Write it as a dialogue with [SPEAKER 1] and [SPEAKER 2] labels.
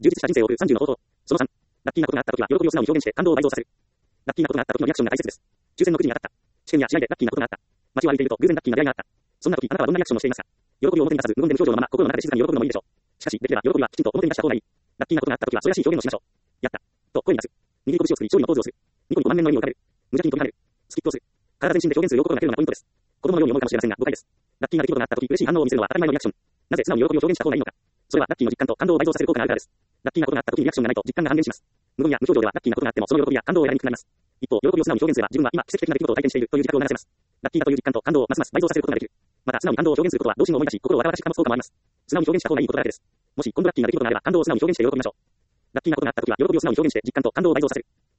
[SPEAKER 1] 充実した人生を送る30の方法。その3、ラッキーなことがあった時は喜びを素直に表現して感動を倍増させる。ラッキーなことがあった時のリアクションが大切です。抽選のくじに当たった。試験や試合でラッキーなことがあった。街を歩いていると偶然ラッキーな出会いがあった。そんな時あなたはどんなリアクションをしていますか？喜びを表に出さず無言で無表情のまま心の中で静かに喜ぶのもいいでしょう。しかしできれば喜びはきちんと表に出した方がいい。ラッキーなことがあった時はそれらしい表現をしましょう。やったと声に出す。握り拳を作り勝利のポーズをする。ニコニコ満面の笑みを浮かべる。無邪気に飛び跳ねる。スキップをする。体全身で表現する両心がけるのがポイントです。子供のように思うかもしれませんが誤解です。ラッキーな出来事があった時嬉しい反応を見せるのは当たり前のリアクション。なぜ素直に喜びを表現した方がいいのか。それはラッキーの実感と感動を倍増させる効果があるからです。ラッキーなことがあった時にリアクションがないと実感が半減します。無言や無表情ではラッキーなことがあってもその喜びや感動を得られにくくなります。一方、喜びを素直に表現すれば自分は今奇跡的な出来事を体験しているという自覚を流せます。ラッキーだという実感と感動をますます倍増させることができる。また素直に感動を表現することは動心を思い出し心を笑わしく保つ効果もあります。素直に表現した方がいいことだらけです。もし今度ラッキーな出来事があれば感動を素直に表現して喜びましょう。ラッキーなことがあった時は喜びを素直に表現して実感と感動を倍増させる。